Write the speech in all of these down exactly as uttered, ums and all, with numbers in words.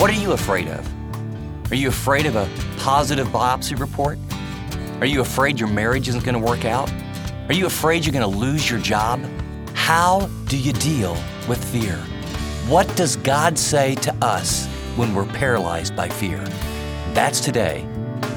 What are you afraid of? Are you afraid of a positive biopsy report? Are you afraid your marriage isn't going to work out? Are you afraid you're going to lose your job? How do you deal with fear? What does God say to us when we're paralyzed by fear? That's today.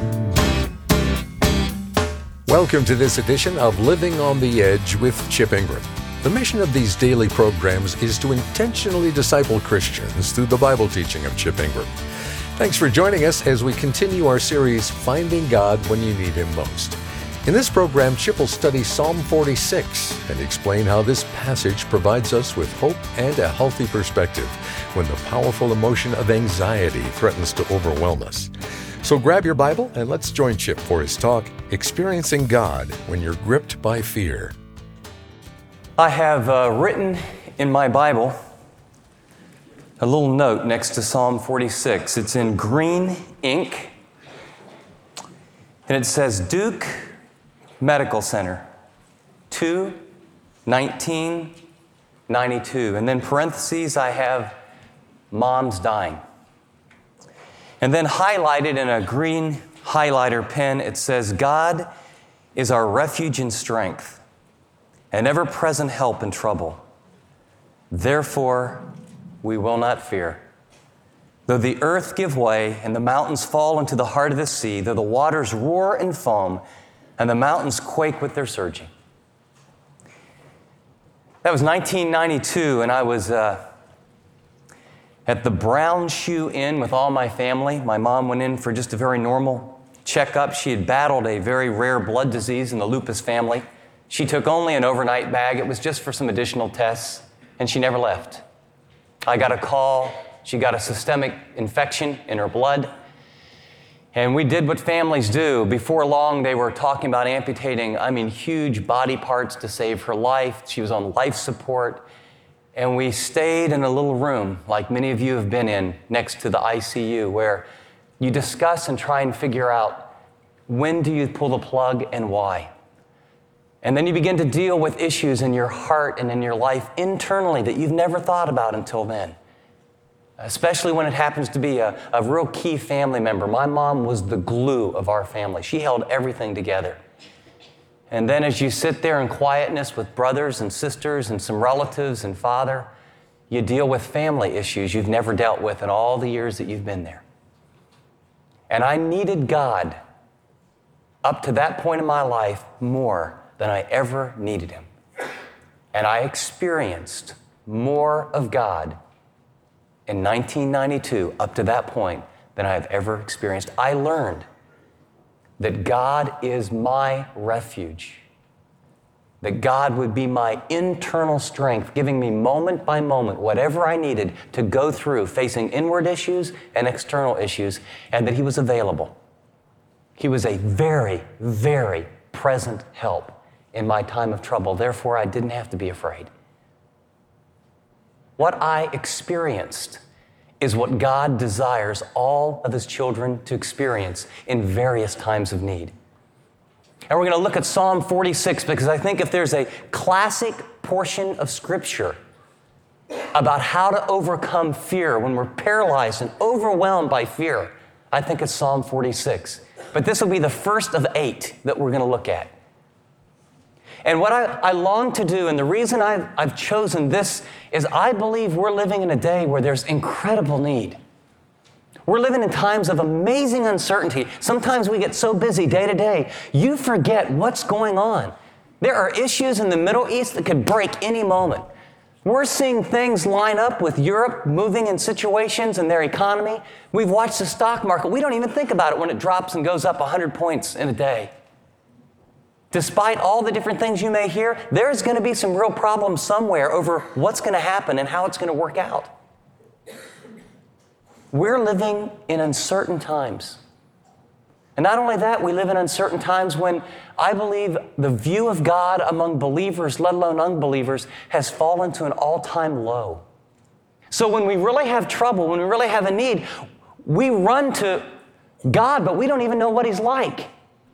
Welcome to this edition of Living on the Edge with Chip Ingram. The mission of these daily programs is to intentionally disciple Christians through the Bible teaching of Chip Ingram. Thanks for joining us as we continue our series, Finding God When You Need Him Most. In this program, Chip will study Psalm forty-six and explain how this passage provides us with hope and a healthy perspective when the powerful emotion of anxiety threatens to overwhelm us. So grab your Bible and let's join Chip for his talk, Experiencing God When You're Gripped by Fear. I have uh, written in my Bible a little note next to Psalm forty-six. It's in green ink, and it says Duke Medical Center, two nineteen ninety-two. And then parentheses, I have mom's dying. And then highlighted in a green highlighter pen, it says, God is our refuge and strength, an ever-present help in trouble. Therefore, we will not fear. Though the earth give way and the mountains fall into the heart of the sea, though the waters roar and foam and the mountains quake with their surging. That was nineteen ninety-two, and I was uh, at the Brown Shoe Inn with all my family. My mom went in for just a very normal checkup. She had battled a very rare blood disease in the lupus family. She took only an overnight bag. It was just for some additional tests, and she never left. I got a call. She got a systemic infection in her blood, and we did what families do. Before long, they were talking about amputating, I mean, huge body parts to save her life. She was on life support, and we stayed in a little room, like many of you have been in, next to the I C U, where you discuss and try and figure out when do you pull the plug and why. And then you begin to deal with issues in your heart and in your life internally that you've never thought about until then, especially when it happens to be a, a real key family member. My mom was the glue of our family. She held everything together. And then as you sit there in quietness with brothers and sisters and some relatives and father, you deal with family issues you've never dealt with in all the years that you've been there. And I needed God up to that point in my life more than I ever needed him. And I experienced more of God in nineteen ninety-two up to that point than I have ever experienced. I learned that God is my refuge, that God would be my internal strength, giving me moment by moment whatever I needed to go through facing inward issues and external issues, and that he was available. He was a very, very present help in my time of trouble. Therefore, I didn't have to be afraid. What I experienced is what God desires all of his children to experience in various times of need. And we're going to look at Psalm forty-six because I think if there's a classic portion of Scripture about how to overcome fear when we're paralyzed and overwhelmed by fear, I think it's Psalm forty-six. But this will be the first of eight that we're going to look at. And what I, I long to do, and the reason I've, I've chosen this, is I believe we're living in a day where there's incredible need. We're living in times of amazing uncertainty. Sometimes we get so busy day to day, you forget what's going on. There are issues in the Middle East that could break any moment. We're seeing things line up with Europe moving in situations in their economy. We've watched the stock market. We don't even think about it when it drops and goes up one hundred points in a day. Despite all the different things you may hear, there's going to be some real problems somewhere over what's going to happen and how it's going to work out. We're living in uncertain times. And not only that, we live in uncertain times when I believe the view of God among believers, let alone unbelievers, has fallen to an all-time low. So when we really have trouble, when we really have a need, we run to God, but we don't even know what he's like.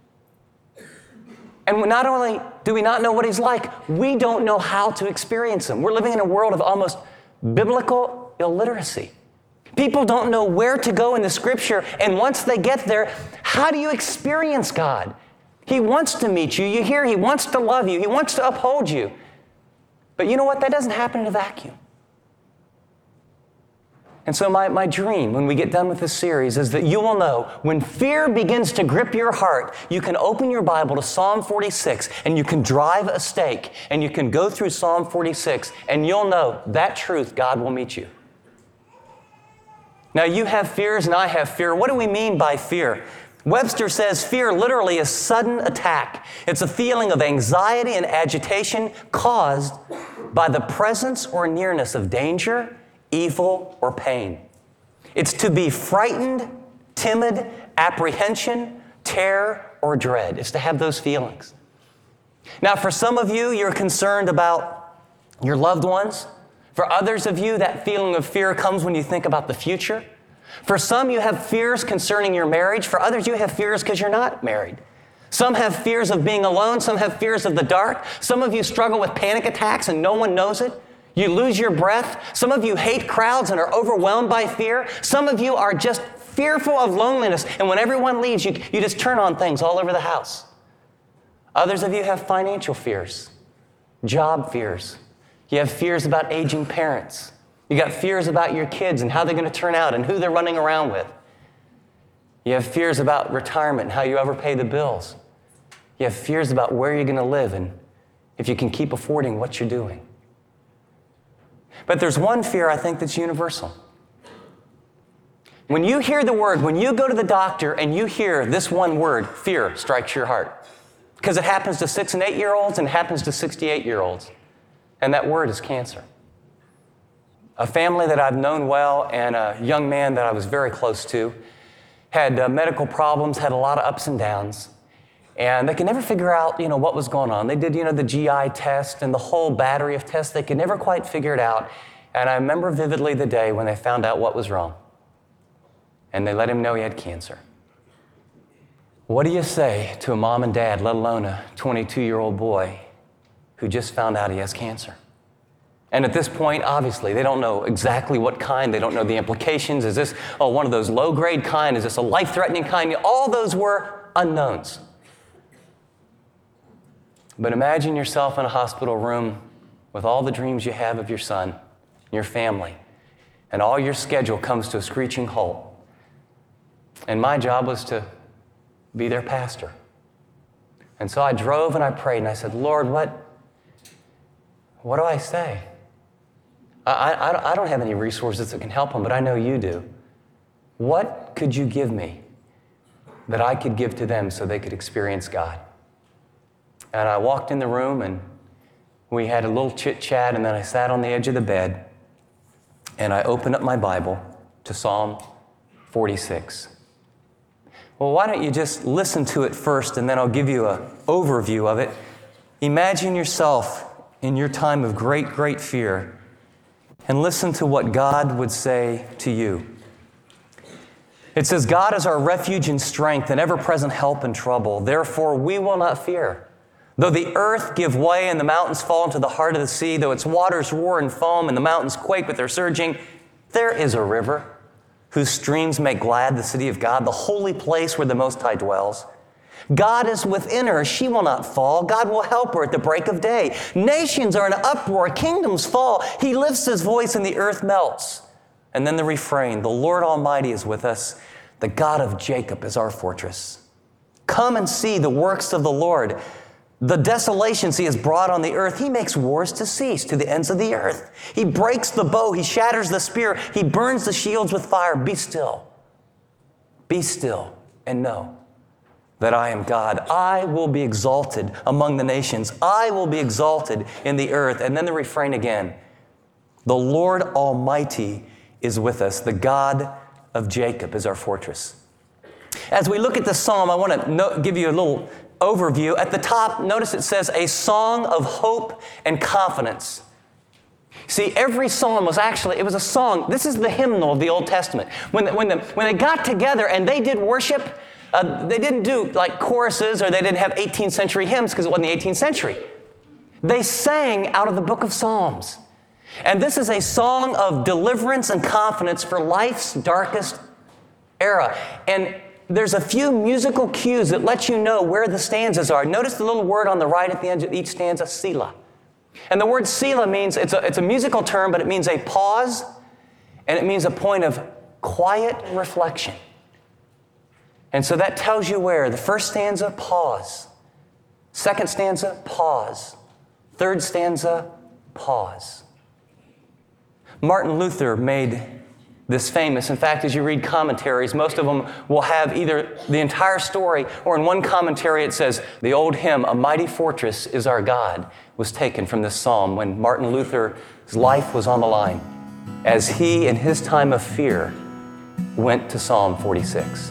And not only do we not know what he's like, we don't know how to experience him. We're living in a world of almost biblical illiteracy. People don't know where to go in the Scripture, and once they get there, how do you experience God? He wants to meet you. You hear, He wants to love you. He wants to uphold you. But you know what? That doesn't happen in a vacuum. And so my, my dream when we get done with this series is that you will know when fear begins to grip your heart, you can open your Bible to Psalm forty-six and you can drive a stake and you can go through Psalm forty-six and you'll know that truth, God will meet you. Now you have fears and I have fear. What do we mean by fear? Webster says fear literally is sudden attack. It's a feeling of anxiety and agitation caused by the presence or nearness of danger, evil, or pain. It's to be frightened, timid, apprehension, terror, or dread. It's to have those feelings. Now, for some of you, you're concerned about your loved ones. For others of you, that feeling of fear comes when you think about the future. For some, you have fears concerning your marriage. For others, you have fears because you're not married. Some have fears of being alone. Some have fears of the dark. Some of you struggle with panic attacks and no one knows it. You lose your breath. Some of you hate crowds and are overwhelmed by fear. Some of you are just fearful of loneliness. And when everyone leaves, you, you just turn on things all over the house. Others of you have financial fears, job fears. You have fears about aging parents. You got fears about your kids and how they're going to turn out and who they're running around with. You have fears about retirement and how you ever pay the bills. You have fears about where you're going to live and if you can keep affording what you're doing. But there's one fear I think that's universal. When you hear the word, when you go to the doctor and you hear this one word, fear strikes your heart. Because it happens to six and eight-year-olds and it happens to sixty-eight-year-olds. And that word is cancer. A family that I've known well and a young man that I was very close to had uh, medical problems, had a lot of ups and downs. And they could never figure out, you know, what was going on. They did, you know, the G I test and the whole battery of tests. They could never quite figure it out. And I remember vividly the day when they found out what was wrong. And they let him know he had cancer. What do you say to a mom and dad, let alone a twenty-two-year-old boy who just found out he has cancer? And at this point, obviously, they don't know exactly what kind. They don't know the implications. Is this, oh, one of those low-grade kind? Is this a life-threatening kind? All those were unknowns. But imagine yourself in a hospital room with all the dreams you have of your son, your family, and all your schedule comes to a screeching halt. And my job was to be their pastor. And so I drove and I prayed and I said, Lord, what, what do I say? I, I, I don't have any resources that can help them, but I know you do. What could you give me that I could give to them so they could experience God? And I walked in the room and we had a little chit-chat and then I sat on the edge of the bed and I opened up my Bible to Psalm forty-six. Well, why don't you just listen to it first and then I'll give you an overview of it. Imagine yourself in your time of great, great fear and listen to what God would say to you. It says, God is our refuge and strength and ever-present help in trouble. Therefore, we will not fear. Though the earth give way and the mountains fall into the heart of the sea, though its waters roar and foam and the mountains quake with their surging, there is a river whose streams make glad the city of God, the holy place where the Most High dwells. God is within her, she will not fall. God will help her at the break of day. Nations are in uproar, kingdoms fall. He lifts his voice and the earth melts. And then the refrain, the Lord Almighty is with us. The God of Jacob is our fortress. Come and see the works of the Lord. The desolations he has brought on the earth. He makes wars to cease to the ends of the earth. He breaks the bow. He shatters the spear. He burns the shields with fire. Be still. Be still and know that I am God. I will be exalted among the nations. I will be exalted in the earth. And then the refrain again. The Lord Almighty is with us. The God of Jacob is our fortress. As we look at the psalm, I want to no- give you a little overview. At the top, notice it says, a song of hope and confidence. See, every psalm was actually, it was a song. This is the hymnal of the Old Testament. When, the, when, the, when they got together and they did worship, uh, they didn't do like choruses or they didn't have eighteenth century hymns because it wasn't the eighteenth century. They sang out of the book of Psalms. And this is a song of deliverance and confidence for life's darkest era. And there's a few musical cues that let you know where the stanzas are. Notice the little word on the right at the end of each stanza, Selah. And the word Selah means, it's a, it's a musical term, but it means a pause, and it means a point of quiet reflection. And so that tells you where. The first stanza, pause. Second stanza, pause. Third stanza, pause. Martin Luther made this famous. In fact, as you read commentaries, most of them will have either the entire story, or in one commentary it says, the old hymn, "A Mighty Fortress is Our God," was taken from this psalm when Martin Luther's life was on the line, as he, in his time of fear, went to Psalm forty-six.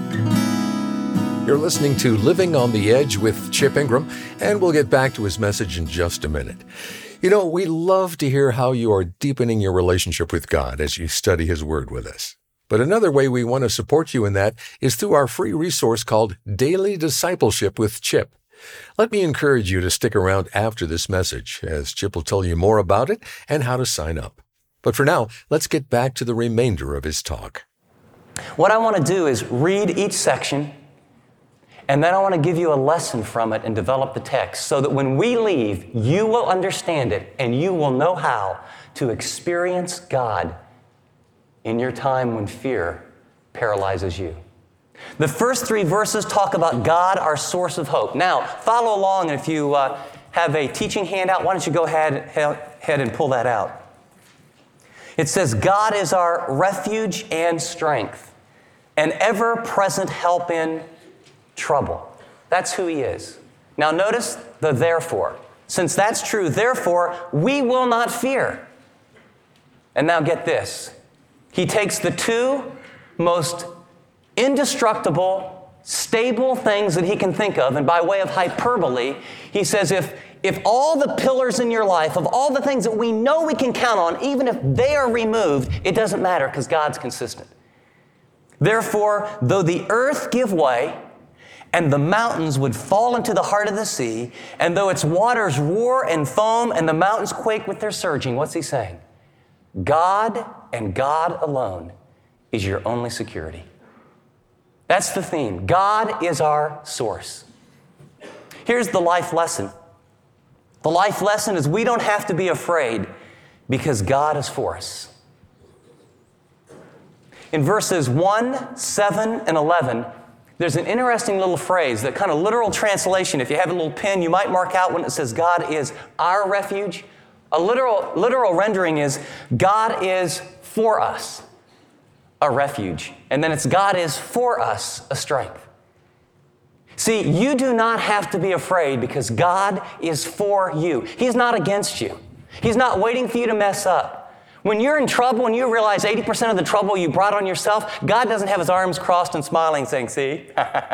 You're listening to Living on the Edge with Chip Ingram, and we'll get back to his message in just a minute. You know, we love to hear how you are deepening your relationship with God as you study His Word with us. But another way we want to support you in that is through our free resource called Daily Discipleship with Chip. Let me encourage you to stick around after this message, as Chip will tell you more about it and how to sign up. But for now, let's get back to the remainder of his talk. What I want to do is read each section, and then I want to give you a lesson from it and develop the text so that when we leave, you will understand it and you will know how to experience God in your time when fear paralyzes you. The first three verses talk about God, our source of hope. Now, follow along, and if you uh, have a teaching handout, why don't you go ahead, ahead and pull that out. It says, God is our refuge and strength, an ever-present help in trouble. That's who He is. Now notice the therefore. Since that's true, therefore, we will not fear. And now get this. He takes the two most indestructible, stable things that He can think of, and by way of hyperbole, He says if, if all the pillars in your life, of all the things that we know we can count on, even if they are removed, it doesn't matter because God's consistent. Therefore, though the earth give way, and the mountains would fall into the heart of the sea, and though its waters roar and foam, and the mountains quake with their surging, what's He saying? God and God alone is your only security. That's the theme. God is our source. Here's the life lesson. The life lesson is we don't have to be afraid because God is for us. In verses one, seven, and eleven, there's an interesting little phrase, that kind of literal translation. If you have a little pen, you might mark out when it says God is our refuge. A literal, literal rendering is God is for us, a refuge. And then it's God is for us, a strength. See, you do not have to be afraid because God is for you. He's not against you. He's not waiting for you to mess up. When you're in trouble and you realize eighty percent of the trouble you brought on yourself, God doesn't have His arms crossed and smiling saying, see?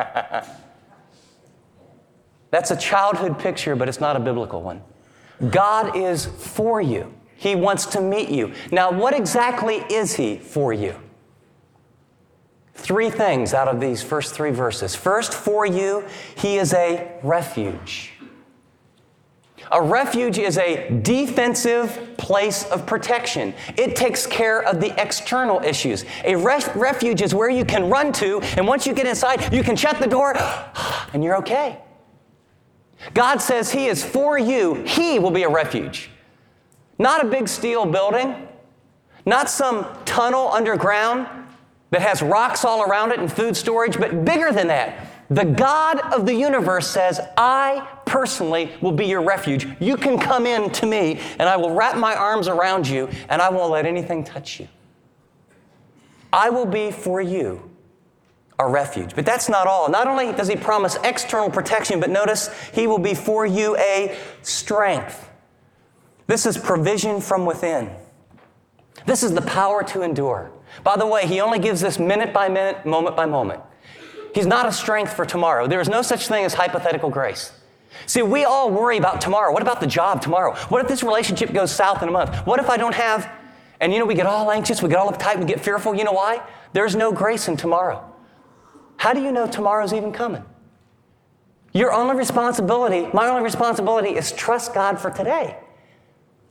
That's a childhood picture, but it's not a biblical one. God is for you. He wants to meet you. Now, what exactly is He for you? Three things out of these first three verses. First, for you, He is a refuge. A refuge is a defensive place of protection. It takes care of the external issues. A ref- refuge is where you can run to, and once you get inside, you can shut the door, and you're okay. God says He is for you. He will be a refuge. Not a big steel building, not some tunnel underground that has rocks all around it and food storage, but bigger than that. The God of the universe says, I personally will be your refuge. You can come in to me, and I will wrap my arms around you, and I won't let anything touch you. I will be for you a refuge. But that's not all. Not only does He promise external protection, but notice He will be for you a strength. This is provision from within. This is the power to endure. By the way, He only gives this minute by minute, moment by moment. He's not a strength for tomorrow. There is no such thing as hypothetical grace. See, we all worry about tomorrow. What about the job tomorrow? What if this relationship goes south in a month? What if I don't have, and you know, we get all anxious, we get all uptight, we get fearful. You know why? There's no grace in tomorrow. How do you know tomorrow's even coming? Your only responsibility, my only responsibility is trust God for today.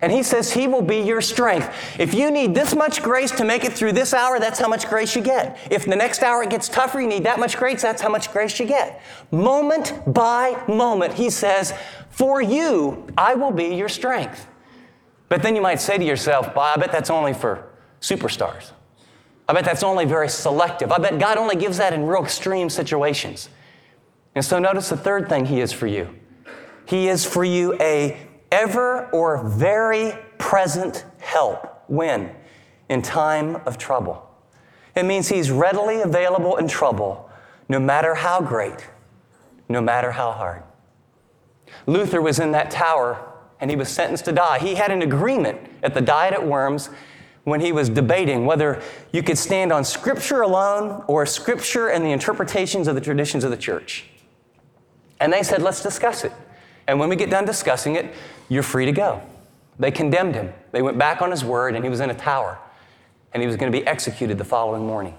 And he says he will be your strength. If you need this much grace to make it through this hour, that's how much grace you get. If the next hour it gets tougher, you need that much grace, that's how much grace you get. Moment by moment, he says, for you, I will be your strength. But then you might say to yourself, well, I bet that's only for superstars. I bet that's only very selective. I bet God only gives that in real extreme situations. And so notice the third thing he is for you. He is for you a ever or very present help. When? In time of trouble. It means he's readily available in trouble, no matter how great, no matter how hard. Luther was in that tower and he was sentenced to die. He had an agreement at the Diet at Worms when he was debating whether you could stand on Scripture alone or Scripture and the interpretations of the traditions of the church. And they said, let's discuss it. And when we get done discussing it, you're free to go. They condemned him. They went back on his word, and he was in a tower, and he was going to be executed the following morning.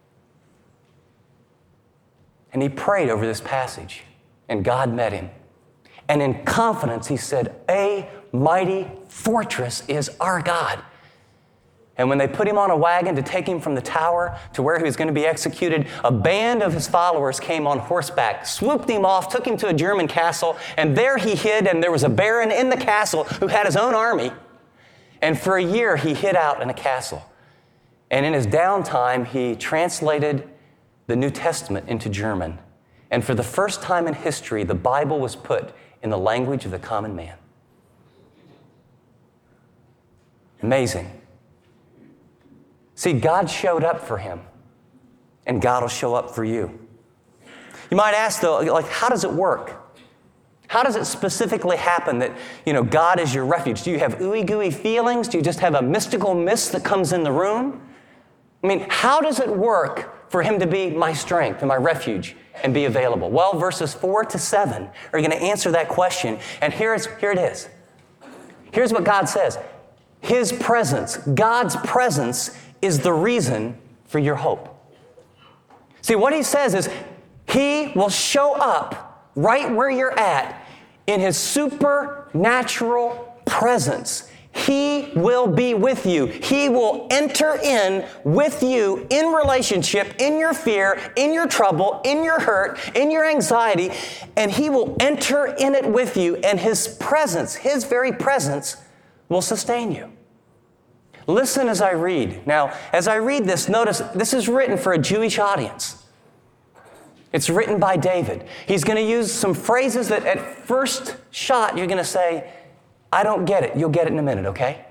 And he prayed over this passage, and God met him. And in confidence, he said, a mighty fortress is our God. And when they put him on a wagon to take him from the tower to where he was going to be executed, a band of his followers came on horseback, swooped him off, took him to a German castle, and there he hid, and there was a baron in the castle who had his own army. And for a year, he hid out in a castle. And in his downtime, he translated the New Testament into German. And for the first time in history, the Bible was put in the language of the common man. Amazing. See, God showed up for him, and God will show up for you. You might ask, though, like, how does it work? How does it specifically happen that, you know, God is your refuge? Do you have ooey-gooey feelings? Do you just have a mystical mist that comes in the room? I mean, how does it work for him to be my strength and my refuge and be available? Well, verses four to seven are going to answer that question, and here's, here it is. Here's what God says. His presence, God's presence, is the reason for your hope. See, what he says is he will show up right where you're at in his supernatural presence. He will be with you. He will enter in with you in relationship, in your fear, in your trouble, in your hurt, in your anxiety, and he will enter in it with you, and his presence, his very presence, will sustain you. Listen as I read. Now, as I read this, notice this is written for a Jewish audience. It's written by David. He's going to use some phrases that at first shot you're going to say, I don't get it. You'll get it in a minute, okay?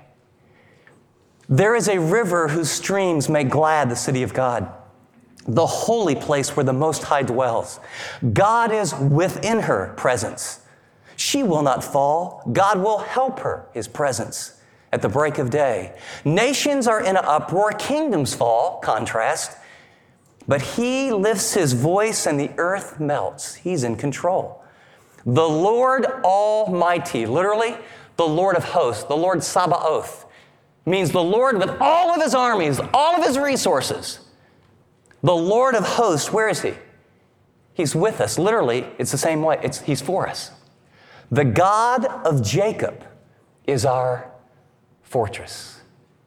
There is a river whose streams make glad the city of God, the holy place where the Most High dwells. God is within her presence. She will not fall. God will help her, his presence, at the break of day. Nations are in an uproar, kingdoms fall, contrast. But he lifts his voice and the earth melts. He's in control. The Lord Almighty, literally, the Lord of hosts, the Lord Sabaoth, means the Lord with all of his armies, all of his resources. The Lord of hosts, where is he? He's with us. Literally, it's the same way. It's, he's for us. The God of Jacob is our fortress.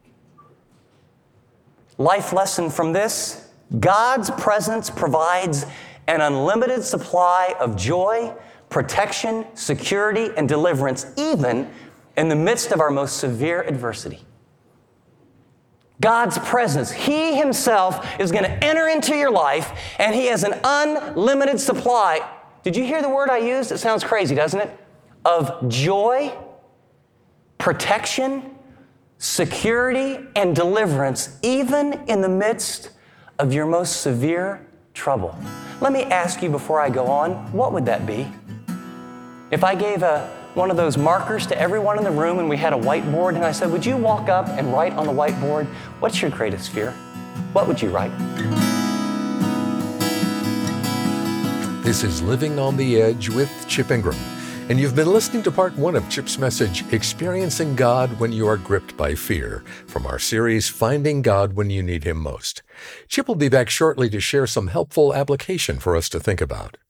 Life lesson from this: God's presence provides an unlimited supply of joy, protection, security, and deliverance, even in the midst of our most severe adversity. God's presence, he himself is going to enter into your life, and he has an unlimited supply. Did you hear the word I used? It sounds crazy, doesn't it? Of joy, protection, security, and deliverance, even in the midst of your most severe trouble. Let me ask you before I go on, what would that be? If I gave a, one of those markers to everyone in the room and we had a whiteboard and I said, would you walk up and write on the whiteboard, what's your greatest fear? What would you write? This is Living on the Edge with Chip Ingram. And you've been listening to part one of Chip's message, Experiencing God When You Are Gripped by Fear, from our series, Finding God When You Need Him Most. Chip will be back shortly to share some helpful application for us to think about.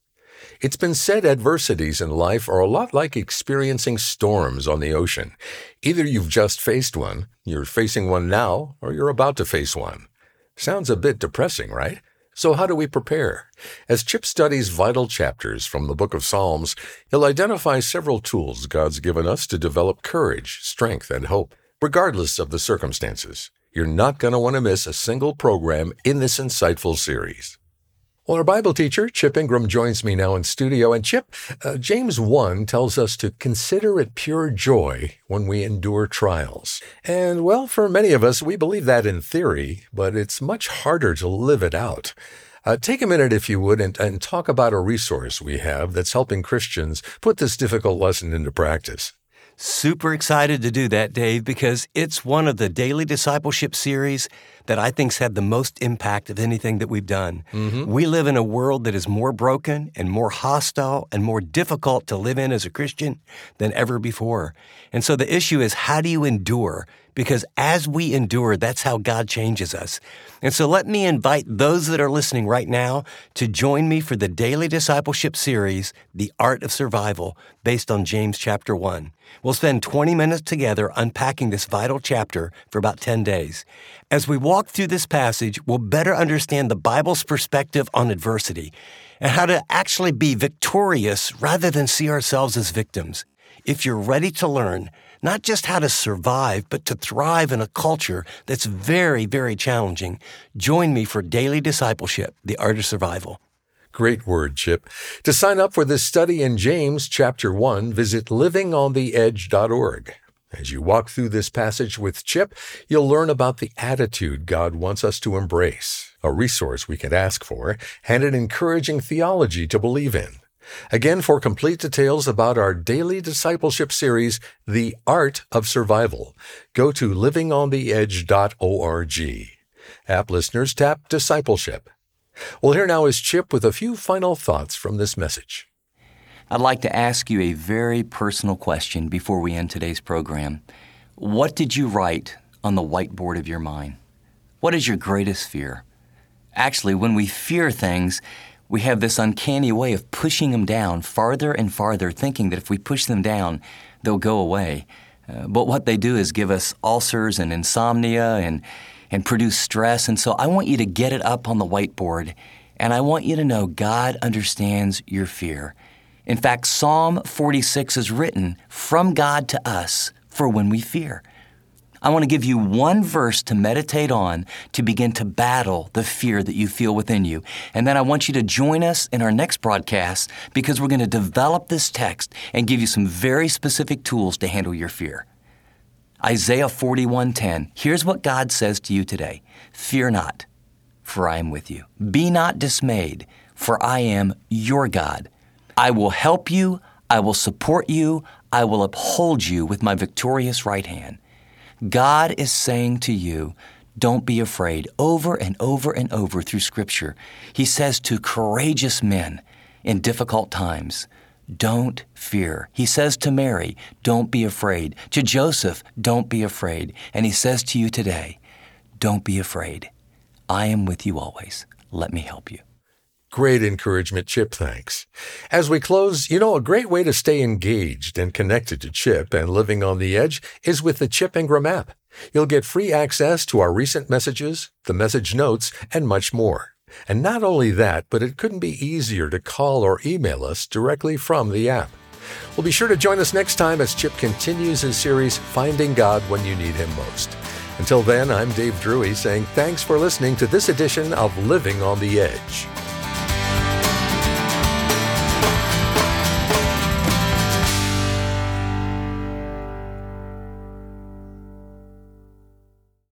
It's been said adversities in life are a lot like experiencing storms on the ocean. Either you've just faced one, you're facing one now, or you're about to face one. Sounds a bit depressing, right? So how do we prepare? As Chip studies vital chapters from the book of Psalms, he'll identify several tools God's given us to develop courage, strength, and hope, regardless of the circumstances. You're not going to want to miss a single program in this insightful series. Well, our Bible teacher, Chip Ingram, joins me now in studio. And Chip, uh, James one tells us to consider it pure joy when we endure trials. And, well, for many of us, we believe that in theory, but it's much harder to live it out. Uh, take a minute, if you would, and, and talk about a resource we have that's helping Christians put this difficult lesson into practice. Super excited to do that, Dave, because it's one of the daily discipleship series that I think's had the most impact of anything that we've done. Mm-hmm. We live in a world that is more broken and more hostile and more difficult to live in as a Christian than ever before. And so the issue is, how do you endure? Because as we endure, that's how God changes us. And so let me invite those that are listening right now to join me for the Daily Discipleship Series, The Art of Survival, based on James chapter one. We'll spend twenty minutes together unpacking this vital chapter for about ten days. As we walk through this passage, we'll better understand the Bible's perspective on adversity and how to actually be victorious rather than see ourselves as victims. If you're ready to learn not just how to survive, but to thrive in a culture that's very, very challenging, join me for Daily Discipleship, The Art of Survival. Great word, Chip. To sign up for this study in James chapter one, visit living on the edge dot org. As you walk through this passage with Chip, you'll learn about the attitude God wants us to embrace, a resource we can ask for, and an encouraging theology to believe in. Again, for complete details about our daily discipleship series, The Art of Survival, go to living on the edge dot org. App listeners, tap Discipleship. Well, here now is Chip with a few final thoughts from this message. I'd like to ask you a very personal question before we end today's program. What did you write on the whiteboard of your mind? What is your greatest fear? Actually, when we fear things, we have this uncanny way of pushing them down farther and farther, thinking that if we push them down, they'll go away. Uh, but what they do is give us ulcers and insomnia and, and produce stress. And so I want you to get it up on the whiteboard, and I want you to know God understands your fear. In fact, Psalm forty-six is written from God to us for when we fear. I want to give you one verse to meditate on to begin to battle the fear that you feel within you. And then I want you to join us in our next broadcast, because we're going to develop this text and give you some very specific tools to handle your fear. Isaiah forty-one ten. Here's what God says to you today. Fear not, for I am with you. Be not dismayed, for I am your God. I will help you, I will support you, I will uphold you with my victorious right hand. God is saying to you, don't be afraid. Over and over and over through Scripture, He says to courageous men in difficult times, don't fear. He says to Mary, don't be afraid. To Joseph, don't be afraid. And He says to you today, don't be afraid. I am with you always. Let me help you. Great encouragement, Chip. Thanks. As we close, you know, a great way to stay engaged and connected to Chip and Living on the Edge is with the Chip Ingram app. You'll get free access to our recent messages, the message notes, and much more. And not only that, but it couldn't be easier to call or email us directly from the app. Well, be sure to join us next time as Chip continues his series, Finding God When You Need Him Most. Until then, I'm Dave Drury saying thanks for listening to this edition of Living on the Edge.